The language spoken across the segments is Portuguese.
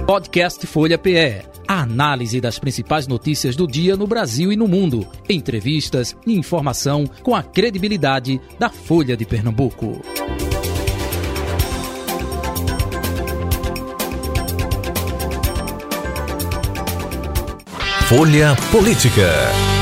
Podcast Folha PE. A análise das principais notícias do dia no Brasil e no mundo. Entrevistas e informação com a credibilidade da Folha de Pernambuco. Folha Política.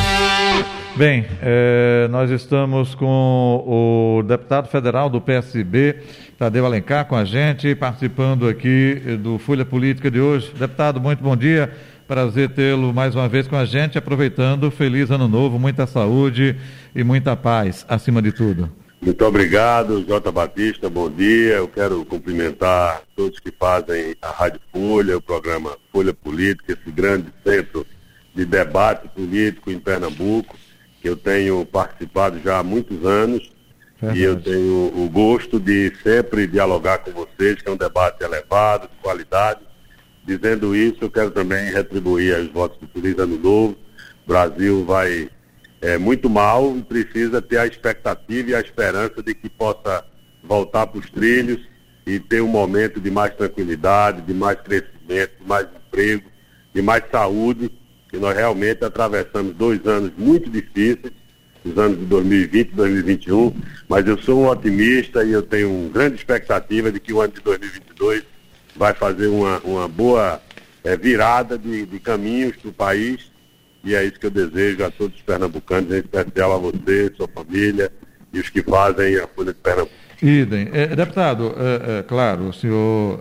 Bem, nós estamos com o deputado federal do PSB, Tadeu Alencar, com a gente, participando aqui do Folha Política de hoje. Deputado, muito bom dia, prazer tê-lo mais uma vez com a gente, aproveitando, feliz ano novo, muita saúde e muita paz, acima de tudo. Muito obrigado, Jota Batista, bom dia. Eu quero cumprimentar todos que fazem a Rádio Folha, o programa Folha Política, esse grande centro de debate político em Pernambuco, que eu tenho participado já há muitos anos. Verdade. E eu tenho o gosto de sempre dialogar com vocês, que é um debate elevado, de qualidade. Dizendo isso, eu quero também retribuir os votos de Feliz Ano Novo. O Brasil vai muito mal e precisa ter a expectativa e a esperança de que possa voltar para os trilhos e ter um momento de mais tranquilidade, de mais crescimento, de mais emprego, de mais saúde, que nós realmente atravessamos 2 anos muito difíceis, os anos de 2020 e 2021, mas eu sou um otimista e eu tenho uma grande expectativa de que o ano de 2022 vai fazer uma boa virada de caminhos para o país, e é isso que eu desejo a todos os pernambucanos, em especial a você, sua família e os que fazem a Folha de Pernambuco. Idem. Deputado, claro, o senhor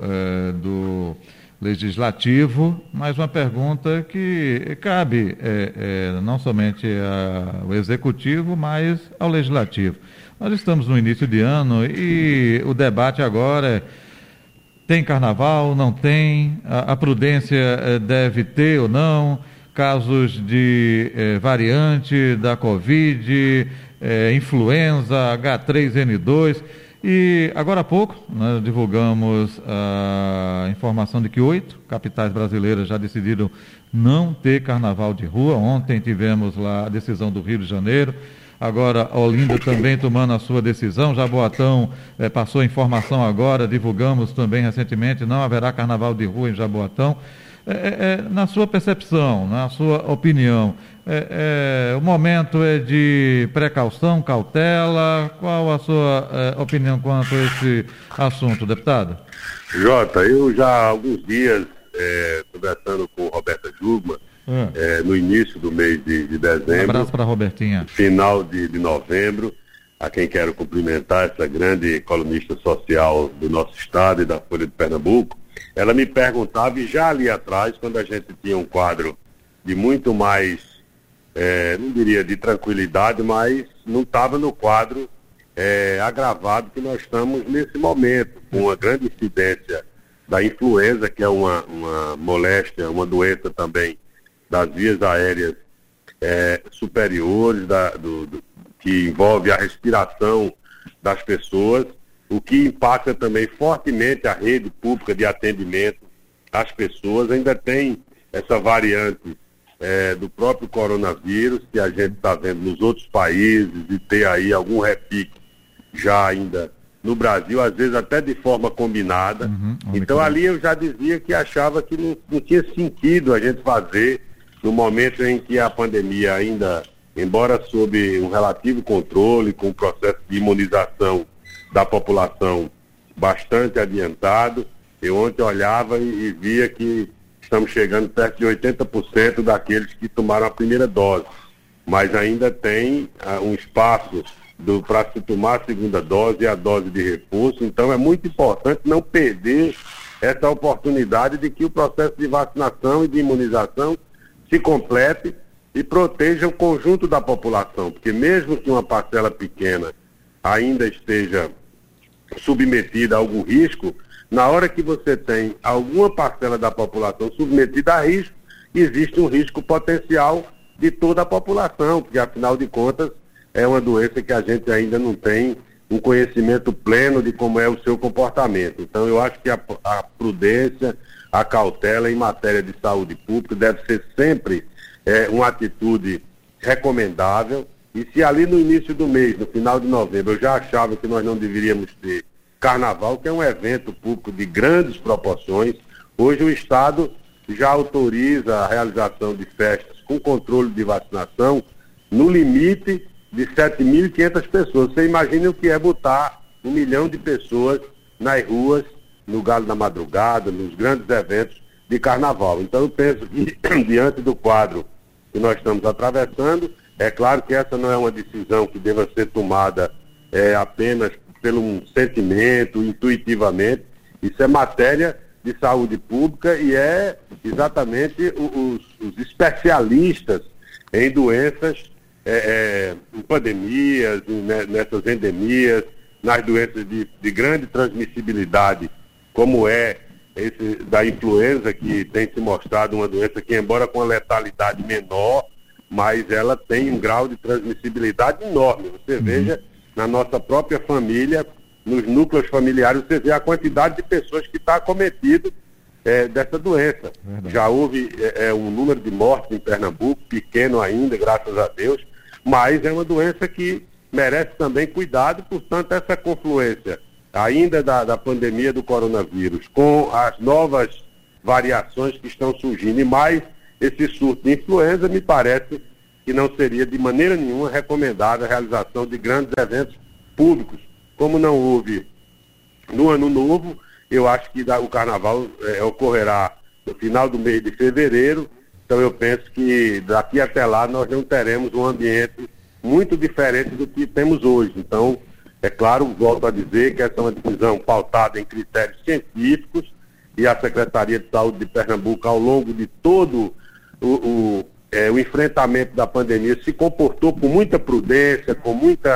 do Legislativo, mas uma pergunta que cabe não somente ao Executivo, mas ao Legislativo. Nós estamos no início de ano e o debate agora tem carnaval, não tem, a prudência deve ter ou não, casos de variante da Covid, influenza, H3N2... E agora há pouco nós divulgamos a informação de que 8 capitais brasileiras já decidiram não ter carnaval de rua. Ontem tivemos lá a decisão do Rio de Janeiro, agora Olinda também tomando a sua decisão. Jaboatão passou a informação agora, divulgamos também recentemente, não haverá carnaval de rua em Jaboatão. Na sua percepção, na sua opinião, o momento é de precaução, cautela? Qual a sua opinião quanto a esse assunto, deputado? Jota, eu já há alguns dias, conversando com Roberta Jugman, no início do mês de dezembro. Um abraço para a Robertinha. Final de novembro, a quem quero cumprimentar, essa grande colunista social do nosso estado e da Folha de Pernambuco. Ela me perguntava, e já ali atrás, quando a gente tinha um quadro de muito mais, não diria de tranquilidade, mas não estava no quadro agravado que nós estamos nesse momento, com uma grande incidência da influenza, que é uma moléstia, uma doença também das vias aéreas superiores, que envolve a respiração das pessoas, o que impacta também fortemente a rede pública de atendimento às pessoas. Ainda tem essa variante do próprio coronavírus, que a gente está vendo nos outros países, e ter aí algum repique já ainda no Brasil, às vezes até de forma combinada. Então ali eu já dizia que achava que não tinha sentido a gente fazer, no momento em que a pandemia ainda, embora sob um relativo controle, com o processo de imunização da população bastante adiantado. Eu ontem olhava e via que estamos chegando perto de 80% daqueles que tomaram a primeira dose, mas ainda tem um espaço para se tomar a segunda dose e a dose de reforço. Então é muito importante não perder essa oportunidade de que o processo de vacinação e de imunização se complete e proteja o conjunto da população, porque mesmo que uma parcela pequena ainda esteja submetida a algum risco, na hora que você tem alguma parcela da população submetida a risco, existe um risco potencial de toda a população, porque afinal de contas é uma doença que a gente ainda não tem um conhecimento pleno de como é o seu comportamento. Então eu acho que a prudência, a cautela em matéria de saúde pública deve ser sempre uma atitude recomendável. E se ali no início do mês, no final de novembro, eu já achava que nós não deveríamos ter carnaval, que é um evento público de grandes proporções, Hoje o Estado já autoriza a realização de festas com controle de vacinação no limite de 7.500 pessoas. Você imagina o que é botar 1 milhão de pessoas nas ruas, no Galo da Madrugada, nos grandes eventos de carnaval. Então eu penso que, diante do quadro que nós estamos atravessando, é claro que essa não é uma decisão que deva ser tomada apenas pelo um sentimento, intuitivamente. Isso é matéria de saúde pública e é exatamente os especialistas em doenças, em pandemias, nessas endemias, nas doenças de grande transmissibilidade, como esse da influenza, que tem se mostrado uma doença que, embora com a letalidade menor, mas ela tem um grau de transmissibilidade enorme. Você veja, na nossa própria família, nos núcleos familiares, você vê a quantidade de pessoas que está acometido dessa doença. Verdade. Já houve um número de mortes em Pernambuco, pequeno ainda, graças a Deus, mas é uma doença que merece também cuidado. Portanto, essa confluência ainda da pandemia do coronavírus com as novas variações que estão surgindo e mais esse surto de influenza, me parece que não seria de maneira nenhuma recomendável a realização de grandes eventos públicos. Como não houve no Ano Novo, eu acho que o Carnaval ocorrerá no final do mês de fevereiro. Então eu penso que daqui até lá nós não teremos um ambiente muito diferente do que temos hoje. Então, é claro, volto a dizer que essa é uma decisão pautada em critérios científicos e a Secretaria de Saúde de Pernambuco, ao longo de todo o enfrentamento da pandemia, se comportou com muita prudência, com muito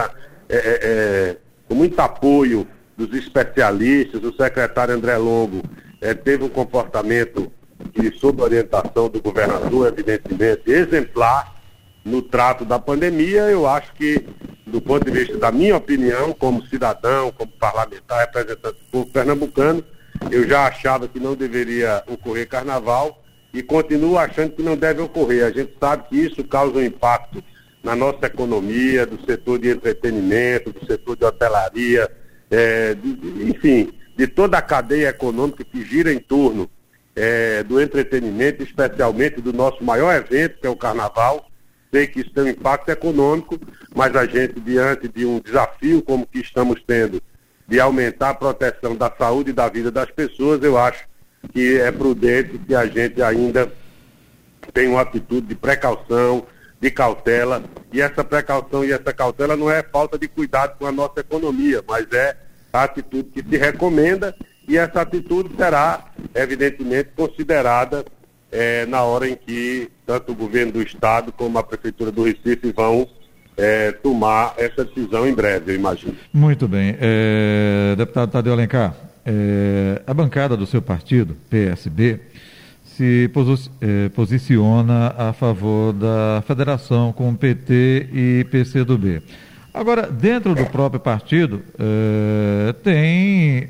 apoio dos especialistas. O secretário André Longo teve um comportamento que, sob orientação do governador, evidentemente, exemplar no trato da pandemia. Eu acho que, do ponto de vista da minha opinião, como cidadão, como parlamentar, representante do povo pernambucano, eu já achava que não deveria ocorrer carnaval e continuo achando que não deve ocorrer. A gente sabe que isso causa um impacto na nossa economia, do setor de entretenimento, do setor de hotelaria, enfim, de toda a cadeia econômica que gira em torno do entretenimento, especialmente do nosso maior evento, que é o Carnaval. Sei que isso tem um impacto econômico, mas a gente, diante de um desafio como que estamos tendo, de aumentar a proteção da saúde e da vida das pessoas, eu acho que é prudente que a gente ainda tenha uma atitude de precaução, de cautela, e essa precaução e essa cautela não é falta de cuidado com a nossa economia, mas é a atitude que se recomenda, e essa atitude será, evidentemente, considerada na hora em que tanto o governo do Estado como a Prefeitura do Recife vão tomar essa decisão em breve, eu imagino. Muito bem. Deputado Tadeu Alencar, a bancada do seu partido, PSB, se posiciona a favor da federação com PT e PCdoB. Agora, dentro do próprio partido, tem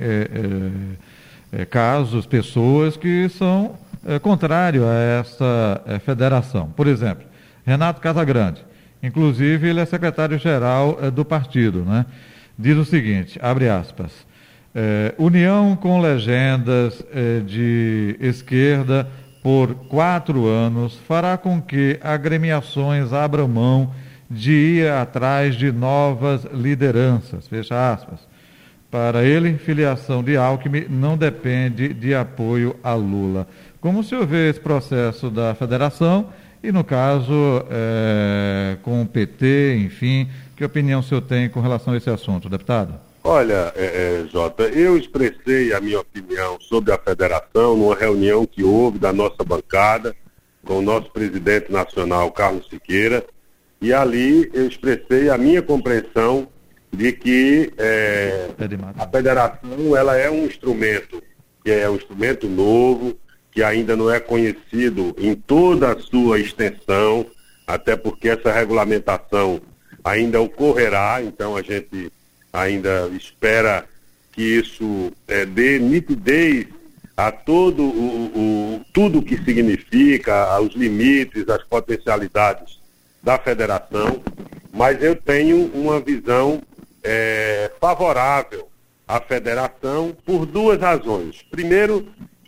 casos, pessoas que são contrários a essa federação. Por exemplo, Renato Casagrande, inclusive ele é secretário-geral do partido, né? Diz o seguinte, abre aspas, união com legendas de esquerda por 4 anos fará com que agremiações abram mão de ir atrás de novas lideranças, fecha aspas. Para ele, filiação de Alckmin não depende de apoio a Lula. Como o senhor vê esse processo da federação e, no caso, com o PT, enfim, que opinião o senhor tem com relação a esse assunto, deputado? Olha, Jota, eu expressei a minha opinião sobre a federação numa reunião que houve da nossa bancada com o nosso presidente nacional, Carlos Siqueira, e ali eu expressei a minha compreensão de que a federação ela é um instrumento, que é um instrumento novo, que ainda não é conhecido em toda a sua extensão, até porque essa regulamentação ainda ocorrerá, então a gente ainda espera que isso dê nitidez a todo tudo o que significa, aos limites, às potencialidades da federação, mas eu tenho uma visão favorável à federação por 2 razões. Primeiro, que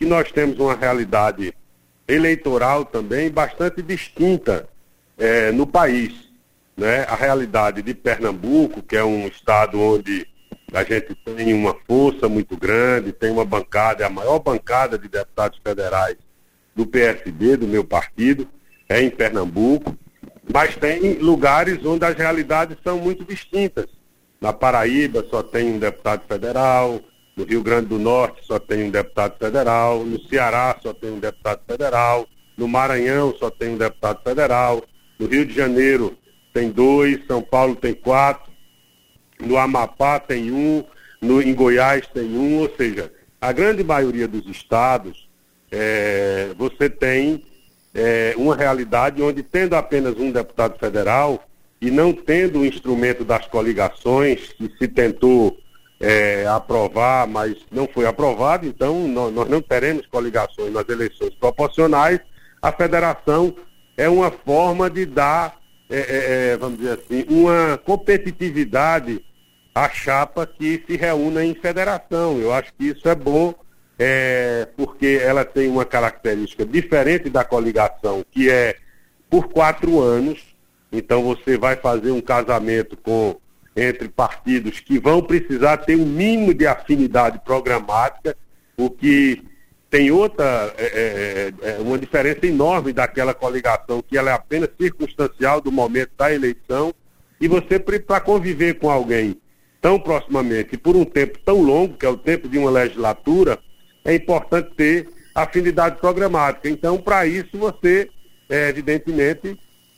que nós temos uma realidade eleitoral também bastante distinta no país, né? A realidade de Pernambuco, que é um estado onde a gente tem uma força muito grande, tem uma bancada, a maior bancada de deputados federais do PSD, do meu partido, é em Pernambuco, mas tem lugares onde as realidades são muito distintas. Na Paraíba só tem um deputado federal, no Rio Grande do Norte só tem um deputado federal, no Ceará só tem um deputado federal, no Maranhão só tem um deputado federal, no Rio de Janeiro tem 2, São Paulo tem 4, no Amapá tem 1, em Goiás tem 1, ou seja, a grande maioria dos estados, você tem uma realidade onde, tendo apenas um deputado federal e não tendo o instrumento das coligações, que se tentou aprovar, mas não foi aprovado, então nós não teremos coligações nas eleições proporcionais, a federação é uma forma de dar, vamos dizer assim, uma competitividade à chapa que se reúna em federação. Eu acho que isso é bom, porque ela tem uma característica diferente da coligação, que é por 4 anos, então você vai fazer um casamento entre partidos que vão precisar ter um mínimo de afinidade programática, o que tem outra, uma diferença enorme daquela coligação, que ela é apenas circunstancial do momento da eleição, e você, para conviver com alguém tão proximamente e por um tempo tão longo, que é o tempo de uma legislatura, é importante ter afinidade programática. Então, para isso, você, evidentemente,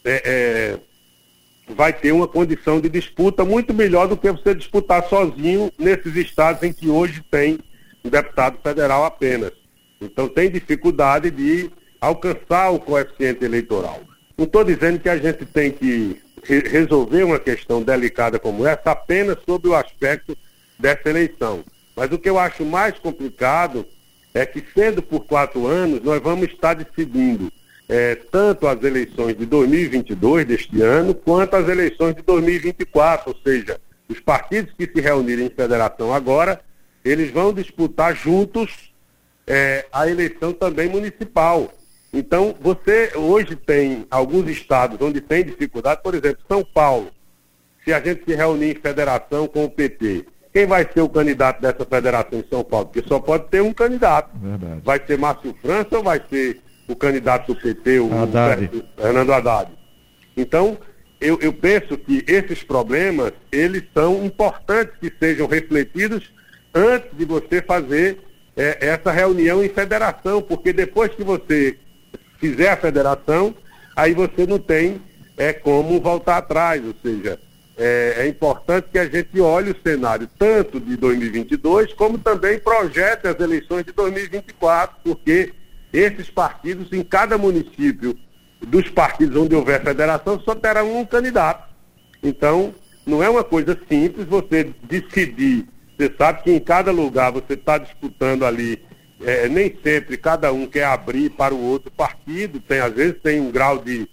vai ter uma condição de disputa muito melhor do que você disputar sozinho nesses estados em que hoje tem um deputado federal apenas. Então, tem dificuldade de alcançar o coeficiente eleitoral. Não estou dizendo que a gente tem que resolver uma questão delicada como essa apenas sob o aspecto dessa eleição. Mas o que eu acho mais complicado é que, sendo por 4 anos, nós vamos estar decidindo tanto as eleições de 2022 deste ano, quanto as eleições de 2024, ou seja, os partidos que se reunirem em federação agora, eles vão disputar juntos a eleição também municipal. Então, você hoje tem alguns estados onde tem dificuldade, por exemplo, São Paulo. Se a gente se reunir em federação com o PT, quem vai ser o candidato dessa federação em São Paulo? Porque só pode ter um candidato. Verdade. Vai ser Márcio França ou vai ser o candidato do PT, o Fernando Haddad? Então, eu penso que esses problemas, eles são importantes que sejam refletidos antes de você fazer essa reunião em federação, porque depois que você fizer a federação, aí você não tem como voltar atrás, ou seja, é importante que a gente olhe o cenário tanto de 2022, como também projete as eleições de 2024, porque esses partidos, em cada município dos partidos onde houver federação, só terão um candidato. Então, não é uma coisa simples você decidir. Você sabe que em cada lugar você está disputando ali, nem sempre cada um quer abrir para o outro partido, às vezes tem um grau de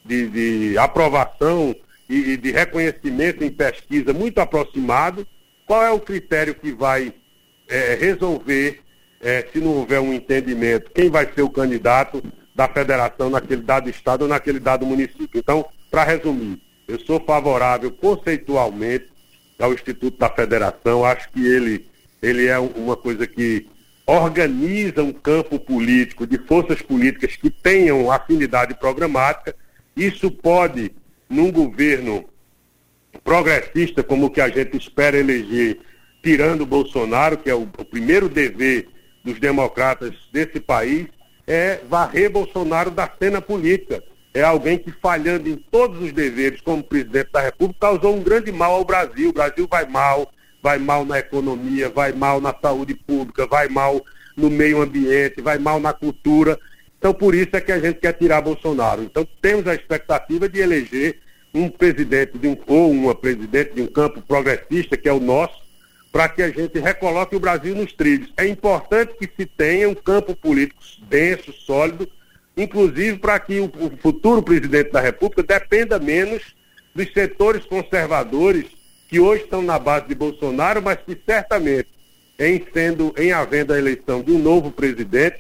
aprovação e de reconhecimento em pesquisa muito aproximado. Qual é o critério que vai resolver, se não houver um entendimento, quem vai ser o candidato da federação naquele dado estado ou naquele dado município? Então, para resumir, eu sou favorável conceitualmente ao Instituto da Federação. Acho que ele é uma coisa que organiza um campo político de forças políticas que tenham afinidade programática. Isso pode, num governo progressista como o que a gente espera eleger, tirando o Bolsonaro, que é o primeiro dever dos democratas desse país, varrer Bolsonaro da cena política. É alguém que, falhando em todos os deveres como presidente da República, causou um grande mal ao Brasil. O Brasil vai mal na economia, vai mal na saúde pública, vai mal no meio ambiente, vai mal na cultura. Então, por isso é que a gente quer tirar Bolsonaro. Então, temos a expectativa de eleger um presidente ou uma presidente de um campo progressista, que é o nosso, para que a gente recoloque o Brasil nos trilhos. É importante que se tenha um campo político denso, sólido, inclusive para que o futuro presidente da República dependa menos dos setores conservadores que hoje estão na base de Bolsonaro, mas que certamente, em havendo a eleição de um novo presidente,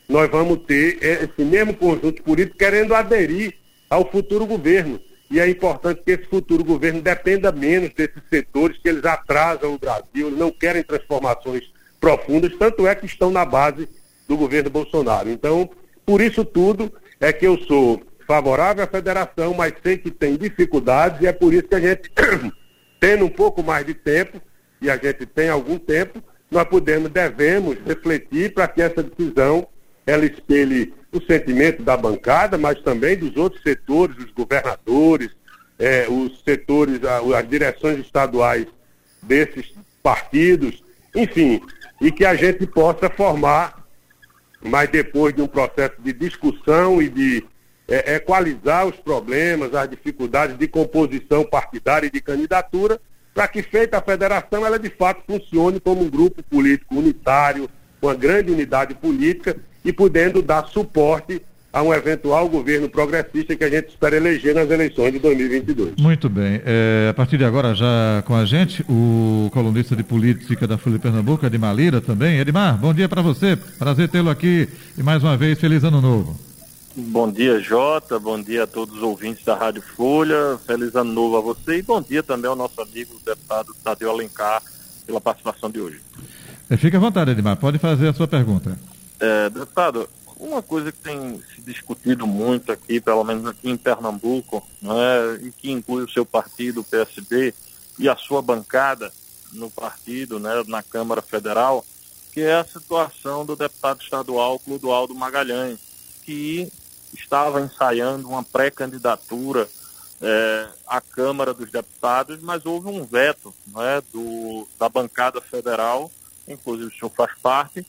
nós vamos ter esse mesmo conjunto político querendo aderir ao futuro governo. E é importante que esse futuro governo dependa menos desses setores, que eles atrasam o Brasil, eles não querem transformações profundas, tanto é que estão na base do governo Bolsonaro. Então, por isso tudo é que eu sou favorável à federação, mas sei que tem dificuldades, e é por isso que a gente, tendo um pouco mais de tempo, e a gente tem algum tempo, nós devemos refletir para que essa decisão ela espelhe o sentimento da bancada, mas também dos outros setores, os governadores, os setores, as direções estaduais desses partidos, enfim, e que a gente possa formar, mas depois de um processo de discussão e de equalizar os problemas, as dificuldades de composição partidária e de candidatura, para que, feita a federação, ela de fato funcione como um grupo político unitário, uma grande unidade política e podendo dar suporte a um eventual governo progressista que a gente espera eleger nas eleições de 2022. Muito bem. A partir de agora, já com a gente, o colunista de política da Folha de Pernambuco, Edmar Lira, também. Edmar, bom dia para você. Prazer tê-lo aqui e mais uma vez, feliz ano novo. Bom dia, Jota. Bom dia a todos os ouvintes da Rádio Folha. Feliz ano novo a você e bom dia também ao nosso amigo, o deputado Tadeu Alencar, pela participação de hoje. Fique à vontade, Edmar. Pode fazer a sua pergunta. Deputado, uma coisa que tem se discutido muito aqui, pelo menos aqui em Pernambuco, né, e que inclui o seu partido, o PSB, e a sua bancada no partido, né, na Câmara Federal, que é a situação do deputado estadual Clodoaldo Magalhães, que estava ensaiando uma pré-candidatura à Câmara dos Deputados, mas houve um veto, né, da bancada federal, inclusive o senhor faz parte,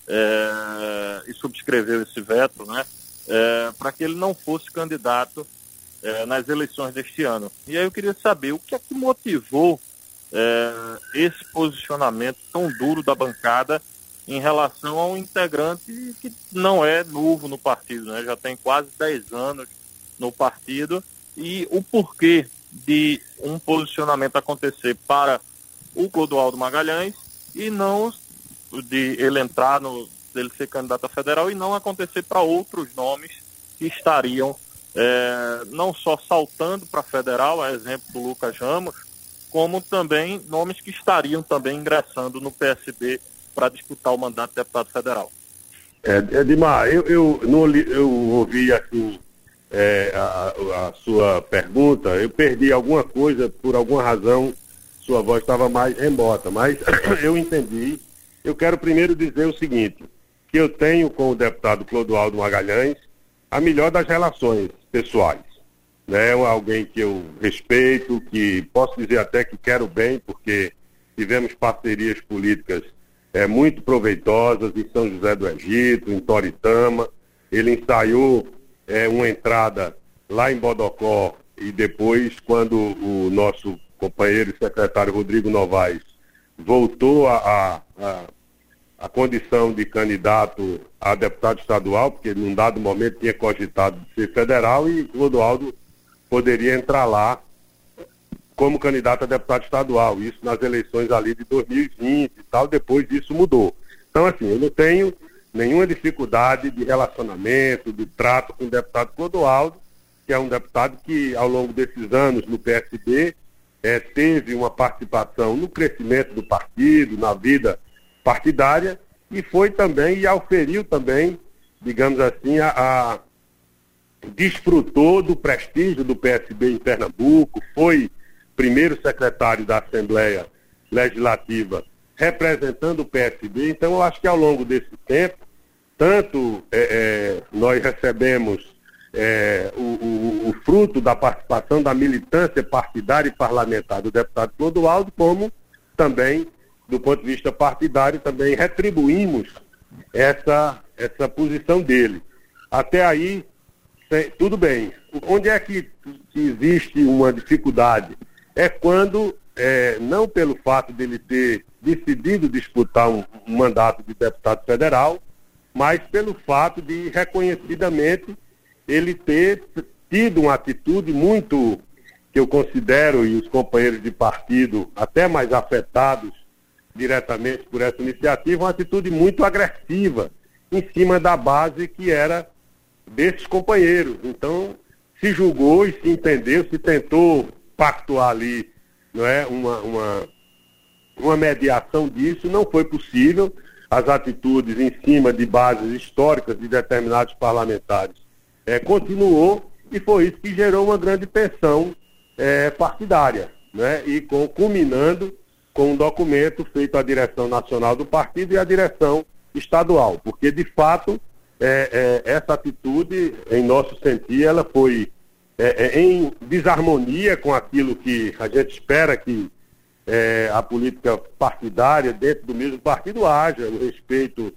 e subscreveu esse veto, né, para que ele não fosse candidato nas eleições deste ano. E aí eu queria saber o que é que motivou esse posicionamento tão duro da bancada em relação a um integrante que não é novo no partido, né? Já tem quase 10 anos no partido, e o porquê de um posicionamento acontecer para o Clodoaldo Magalhães e não de ele dele ser candidato a federal e não acontecer para outros nomes que estariam não só saltando para federal, a exemplo do Lucas Ramos, como também nomes que estariam também ingressando no PSB para disputar o mandato de deputado federal. Edmar, eu ouvi assim a sua pergunta, eu perdi alguma coisa, por alguma razão, sua voz estava mais remota, mas eu entendi. Eu quero primeiro dizer o seguinte, que eu tenho com o deputado Clodoaldo Magalhães a melhor das relações pessoais. Né? Alguém que eu respeito, que posso dizer até que quero bem, porque tivemos parcerias políticas muito proveitosas em São José do Egito, em Toritama. Ele ensaiou uma entrada lá em Bodocó e depois, quando o nosso companheiro e secretário Rodrigo Novaes voltou a condição de candidato a deputado estadual, porque num dado momento tinha cogitado de ser federal, e Clodoaldo poderia entrar lá como candidato a deputado estadual, isso nas eleições ali de 2020 e tal, depois disso mudou. Então, assim, eu não tenho nenhuma dificuldade de relacionamento, de trato com o deputado Clodoaldo, que é um deputado que, ao longo desses anos no PSB, teve uma participação no crescimento do partido, na vida partidária, e foi também, e auferiu também, digamos assim, desfrutou do prestígio do PSB em Pernambuco, foi primeiro secretário da Assembleia Legislativa representando o PSB. Então eu acho que ao longo desse tempo, tanto nós recebemos o fruto da participação da militância partidária e parlamentar do deputado Clodoaldo, como também, do ponto de vista partidário, também retribuímos essa posição dele. Até aí, tudo bem. Onde é que existe uma dificuldade? É quando, não pelo fato dele ter decidido disputar um mandato de deputado federal, mas pelo fato de, reconhecidamente, ele ter tido uma atitude muito, que eu considero, e os companheiros de partido até mais afetados diretamente por essa iniciativa, uma atitude muito agressiva em cima da base que era desses companheiros. Então, se julgou e se entendeu, se tentou pactuar ali, não é, uma mediação disso, não foi possível. As atitudes em cima de bases históricas de determinados parlamentares continuou, e foi isso que gerou uma grande tensão partidária, né? E culminando com um documento feito à direção nacional do partido e à direção estadual, porque de fato essa atitude, em nosso sentir, ela foi em desarmonia com aquilo que a gente espera que a política partidária dentro do mesmo partido haja, no respeito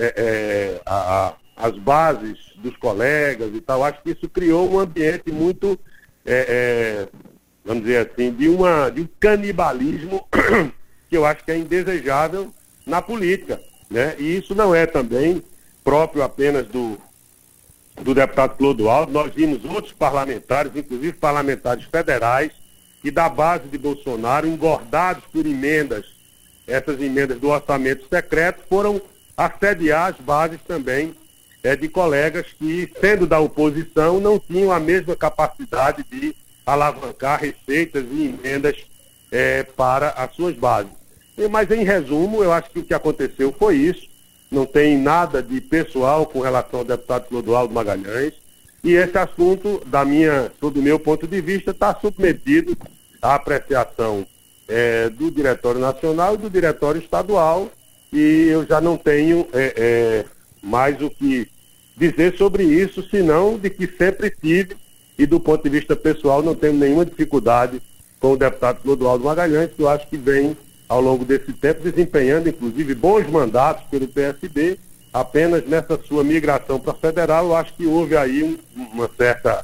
às bases dos colegas e tal. Acho que isso criou um ambiente muito, vamos dizer assim, de um canibalismo que eu acho que é indesejável na política, né? E isso não é também próprio apenas do deputado Clodoaldo. Nós vimos outros parlamentares, inclusive parlamentares federais, que da base de Bolsonaro, engordados por emendas, essas emendas do orçamento secreto, foram assediar as bases também de colegas que, sendo da oposição, não tinham a mesma capacidade de alavancar receitas e emendas para as suas bases. Mas, em resumo, eu acho que o que aconteceu foi isso. Não tem nada de pessoal com relação ao deputado Clodoaldo Magalhães. E esse assunto, sob o meu ponto de vista, está submetido à apreciação do Diretório Nacional e do Diretório Estadual, e eu já não tenho mais o que dizer sobre isso, senão de que sempre tive, e do ponto de vista pessoal não tenho nenhuma dificuldade com o deputado Clodoaldo Magalhães, que eu acho que vem, ao longo desse tempo, desempenhando, inclusive, bons mandatos pelo PSB. Apenas nessa sua migração para federal, eu acho que houve aí uma certa,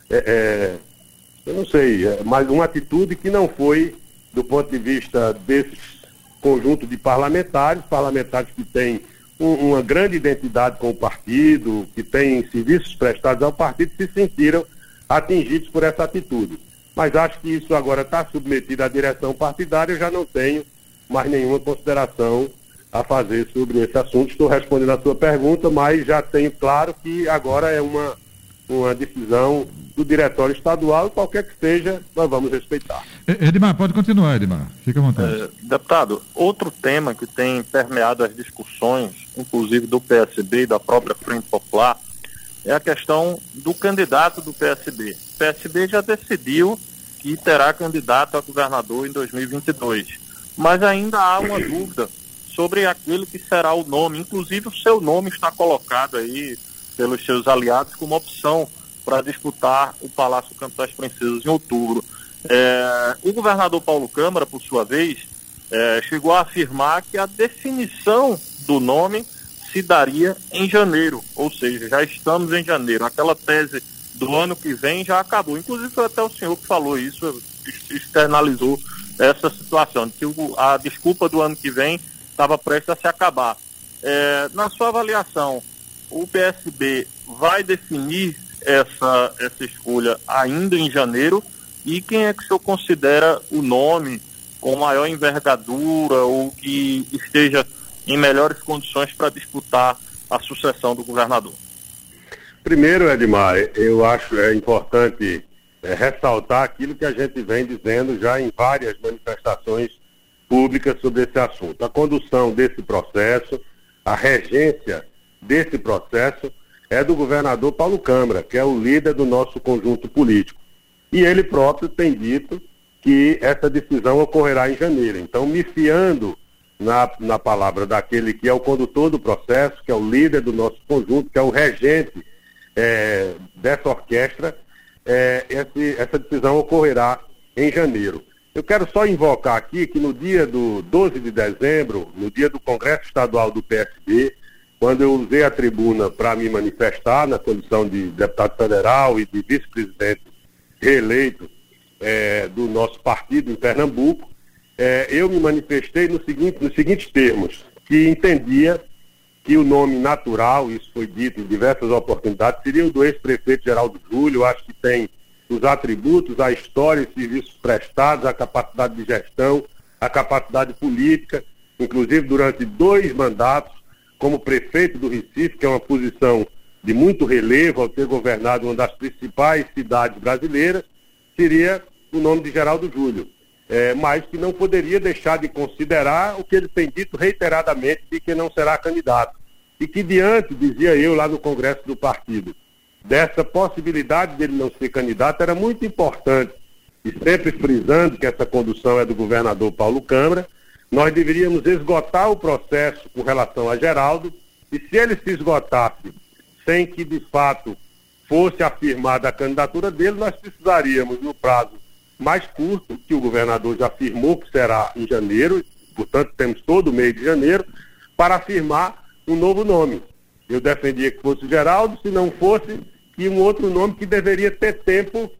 eu não sei, mas uma atitude que não foi, do ponto de vista desse conjunto de parlamentares que têm uma grande identidade com o partido, que têm serviços prestados ao partido, se sentiram atingidos por essa atitude. Mas acho que isso agora está submetido à direção partidária, eu já não tenho mais nenhuma consideração a fazer sobre esse assunto. Estou respondendo a sua pergunta, mas já tenho claro que agora é uma decisão do Diretório Estadual, e qualquer que seja, nós vamos respeitar. Edmar, pode continuar, Edmar. Fica à vontade. Deputado, outro tema que tem permeado as discussões, inclusive do PSB e da própria Frente Popular, é a questão do candidato do PSB. O PSB já decidiu que terá candidato a governador em 2022, mas ainda há uma dúvida sobre aquele que será o nome. Inclusive o seu nome está colocado aí pelos seus aliados como opção para disputar o Palácio Campo das Princesas em outubro. O governador Paulo Câmara, por sua vez, chegou a afirmar que a definição do nome se daria em janeiro, ou seja, já estamos em janeiro. Aquela tese do ano que vem já acabou. Inclusive foi até o senhor que falou isso, externalizou essa situação, de que a desculpa do ano que vem estava prestes a se acabar. Na sua avaliação, o PSB vai definir essa escolha ainda em janeiro? E quem é que o senhor considera o nome com maior envergadura ou que esteja em melhores condições para disputar a sucessão do governador? Primeiro, Edmar, eu acho importante ressaltar aquilo que a gente vem dizendo já em várias manifestações públicas sobre esse assunto. A condução desse processo, a regência desse processo é do governador Paulo Câmara, que é o líder do nosso conjunto político. E ele próprio tem dito que essa decisão ocorrerá em janeiro. Então, me fiando na palavra daquele que é o condutor do processo, que é o líder do nosso conjunto, que é o regente dessa orquestra, essa decisão ocorrerá em janeiro. Eu quero só invocar aqui que no dia do 12 de dezembro, no dia do Congresso Estadual do PSB, quando eu usei a tribuna para me manifestar na condição de deputado federal e de vice-presidente reeleito do nosso partido em Pernambuco, eu me manifestei nos seguintes termos, que entendia que o nome natural, isso foi dito em diversas oportunidades, seria o do ex-prefeito Geraldo Júlio. Acho que tem os atributos, a história e serviços prestados, a capacidade de gestão, a capacidade política, inclusive durante 2 mandatos como prefeito do Recife, que é uma posição de muito relevo ao ter governado uma das principais cidades brasileiras, seria o nome de Geraldo Júlio. Mas que não poderia deixar de considerar o que ele tem dito reiteradamente de que não será candidato. E que diante, dizia eu lá no Congresso do partido, dessa possibilidade dele não ser candidato, era muito importante, e sempre frisando que essa condução é do governador Paulo Câmara, nós deveríamos esgotar o processo com relação a Geraldo, e se ele se esgotasse sem que de fato fosse afirmada a candidatura dele, nós precisaríamos, no prazo mais curto, que o governador já afirmou que será em janeiro, portanto temos todo o mês de janeiro, para afirmar um novo nome. Eu defendia que fosse Geraldo, se não fosse, que um outro nome que deveria ter tempo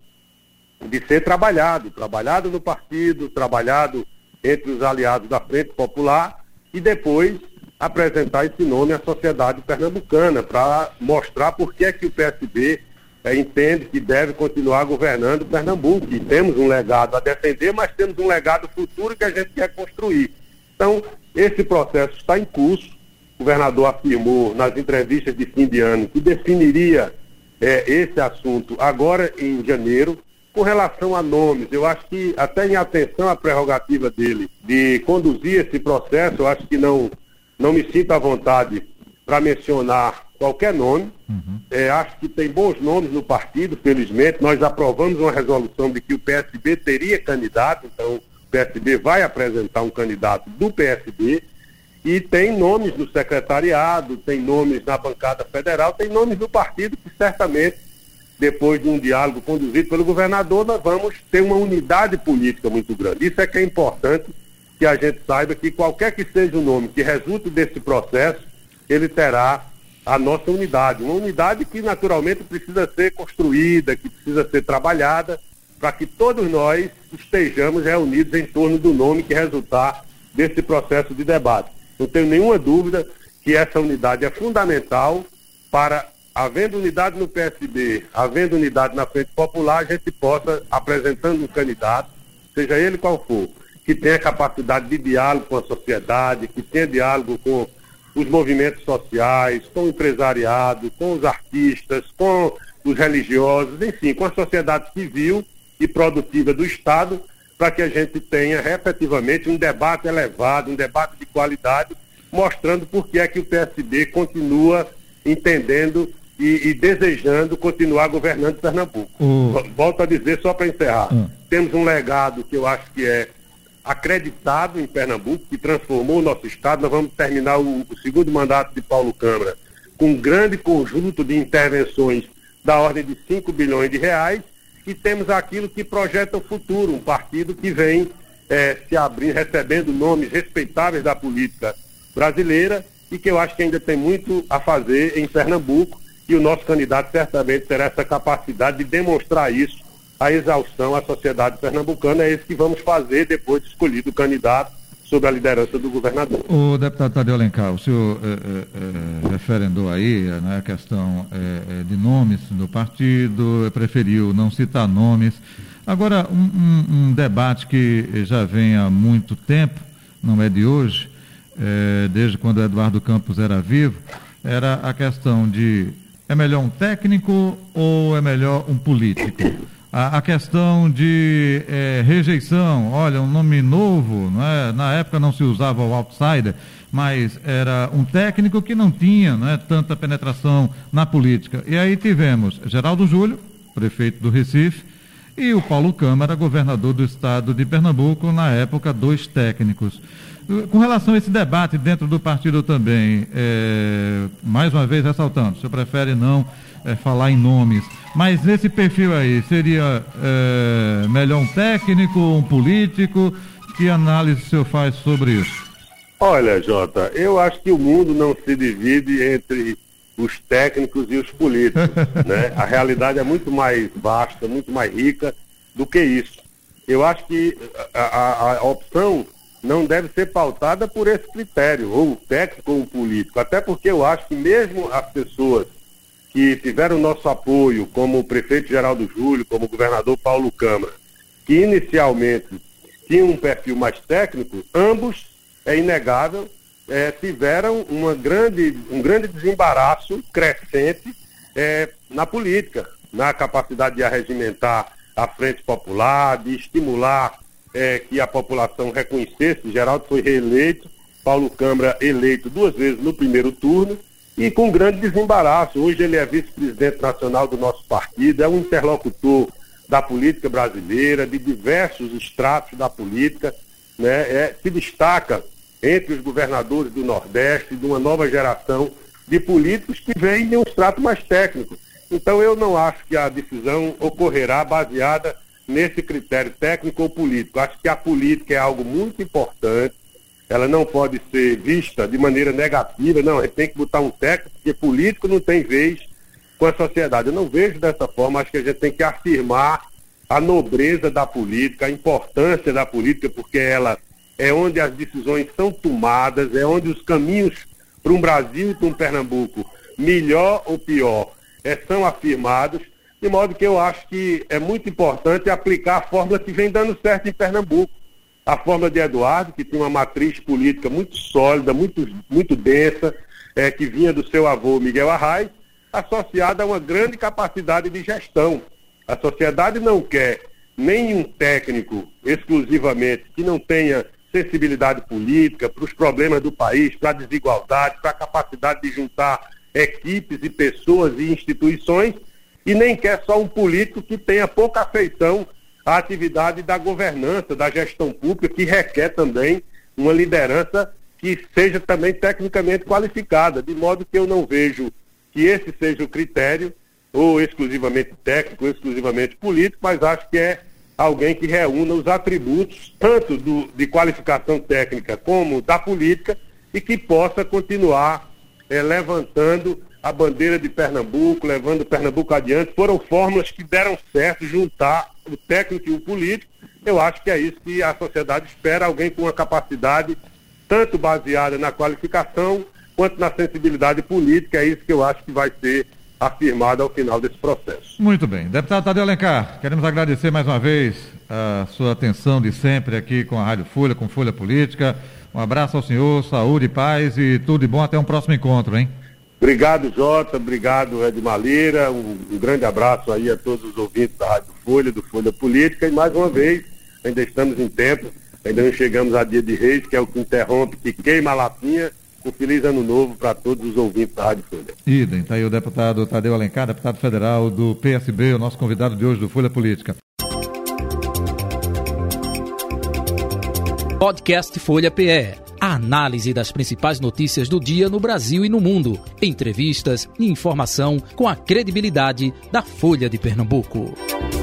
de ser trabalhado no partido, trabalhado entre os aliados da Frente Popular, e depois apresentar esse nome à sociedade pernambucana, para mostrar por que é que o PSB entende que deve continuar governando Pernambuco. E temos um legado a defender, mas temos um legado futuro que a gente quer construir. Então, esse processo está em curso. O governador afirmou nas entrevistas de fim de ano que definiria esse assunto agora em janeiro. Com relação a nomes, eu acho que, até em atenção à prerrogativa dele de conduzir esse processo, eu acho que não me sinto à vontade para mencionar qualquer nome. Acho que tem bons nomes no partido, felizmente. Nós aprovamos uma resolução de que o PSB teria candidato, então o PSB vai apresentar um candidato do PSB, e tem nomes no secretariado, tem nomes na bancada federal, tem nomes do partido que certamente, depois de um diálogo conduzido pelo governador, nós vamos ter uma unidade política muito grande. Isso é que é importante que a gente saiba, que qualquer que seja o nome que resulte desse processo, ele terá a nossa unidade. Uma unidade que naturalmente precisa ser construída, que precisa ser trabalhada, para que todos nós estejamos reunidos em torno do nome que resultar desse processo de debate. Não tenho nenhuma dúvida que essa unidade é fundamental para, havendo unidade no PSB, havendo unidade na Frente Popular, a gente possa, apresentando um candidato, seja ele qual for, que tenha capacidade de diálogo com a sociedade, que tenha diálogo com os movimentos sociais, com o empresariado, com os artistas, com os religiosos, enfim, com a sociedade civil e produtiva do Estado, para que a gente tenha efetivamente um debate elevado, um debate de qualidade, mostrando por que é que o PSB continua entendendo e desejando continuar governando Pernambuco. Volto a dizer, só para encerrar, temos um legado que eu acho que é acreditado em Pernambuco, que transformou o nosso Estado. Nós vamos terminar o segundo mandato de Paulo Câmara com um grande conjunto de intervenções da ordem de 5 bilhões de reais, e temos aquilo que projeta o futuro, um partido que vem se abrindo, recebendo nomes respeitáveis da política brasileira, e que eu acho que ainda tem muito a fazer em Pernambuco, e o nosso candidato certamente terá essa capacidade de demonstrar isso à exaustão à sociedade pernambucana. É isso que vamos fazer depois de escolhido o candidato sob a liderança do governador. O deputado Tadeu Alencar, o senhor referendou aí, né, a questão de nomes do partido, preferiu não citar nomes. Agora, um debate que já vem há muito tempo, não é de hoje, desde quando Eduardo Campos era vivo, era a questão de: é melhor um técnico ou é melhor um político? A questão de rejeição, olha, um nome novo, não é? Na época não se usava o outsider, mas era um técnico que não tinha, não é, tanta penetração na política. E aí tivemos Geraldo Júlio, prefeito do Recife, e o Paulo Câmara, governador do estado de Pernambuco, na época, 2 técnicos. Com relação a esse debate dentro do partido também, mais uma vez ressaltando, o senhor prefere não falar em nomes, mas esse perfil aí seria melhor um técnico, um político? Que análise o senhor faz sobre isso? Olha, Jota, eu acho que o mundo não se divide entre os técnicos e os políticos, né? A realidade é muito mais vasta, muito mais rica do que isso. Eu acho que a opção não deve ser pautada por esse critério, ou o técnico ou o político, até porque eu acho que mesmo as pessoas que tiveram nosso apoio, como o prefeito Geraldo Júlio, como o governador Paulo Câmara, que inicialmente tinham um perfil mais técnico, ambos, é inegável, tiveram um grande desembaraço crescente na política, na capacidade de arregimentar a Frente Popular, de estimular que a população reconhecesse. Geraldo foi reeleito, Paulo Câmara eleito 2 vezes no primeiro turno, e com grande desembaraço. Hoje ele é vice-presidente nacional do nosso partido, é um interlocutor da política brasileira, de diversos estratos da política, né? Se destaca entre os governadores do Nordeste, de uma nova geração de políticos que vêm de um extrato mais técnico. Então eu não acho que a decisão ocorrerá baseada nesse critério técnico ou político. Acho que a política é algo muito importante, ela não pode ser vista de maneira negativa, não, a gente tem que botar um técnico, porque político não tem vez com a sociedade. Eu não vejo dessa forma, acho que a gente tem que afirmar a nobreza da política, a importância da política, porque ela é onde as decisões são tomadas, é onde os caminhos para um Brasil e para um Pernambuco, melhor ou pior, são afirmados, de modo que eu acho que é muito importante aplicar a fórmula que vem dando certo em Pernambuco. A fórmula de Eduardo, que tem uma matriz política muito sólida, muito densa, que vinha do seu avô Miguel Arraes, associada a uma grande capacidade de gestão. A sociedade não quer nenhum técnico exclusivamente que não tenha sensibilidade política para os problemas do país, para a desigualdade, para a capacidade de juntar equipes e pessoas e instituições, e nem quer só um político que tenha pouca afeição à atividade da governança, da gestão pública, que requer também uma liderança que seja também tecnicamente qualificada, de modo que eu não vejo que esse seja o critério, ou exclusivamente técnico, ou exclusivamente político, mas acho que é alguém que reúna os atributos, tanto de qualificação técnica como da política, e que possa continuar levantando a bandeira de Pernambuco, levando Pernambuco adiante. Foram fórmulas que deram certo, juntar o técnico e o político. Eu acho que é isso que a sociedade espera, alguém com uma capacidade tanto baseada na qualificação quanto na sensibilidade política. É isso que eu acho que vai ser afirmado ao final desse processo. Muito bem. Deputado Tadeu Alencar, queremos agradecer mais uma vez a sua atenção de sempre aqui com a Rádio Folha, com Folha Política. Um abraço ao senhor, saúde, paz e tudo de bom. Até um próximo encontro, hein? Obrigado, Jota. Obrigado, Edmar Lira. Um grande abraço aí a todos os ouvintes da Rádio Folha, do Folha Política. E mais uma vez, ainda estamos em tempo, ainda não chegamos a Dia de Reis, que é o que interrompe, que queima a lapinha. Um feliz ano novo para todos os ouvintes da Rádio Folha. Idem, está aí o deputado Tadeu Alencar, deputado federal do PSB, o nosso convidado de hoje do Folha Política. Podcast Folha PE. A análise das principais notícias do dia no Brasil e no mundo. Entrevistas e informação com a credibilidade da Folha de Pernambuco.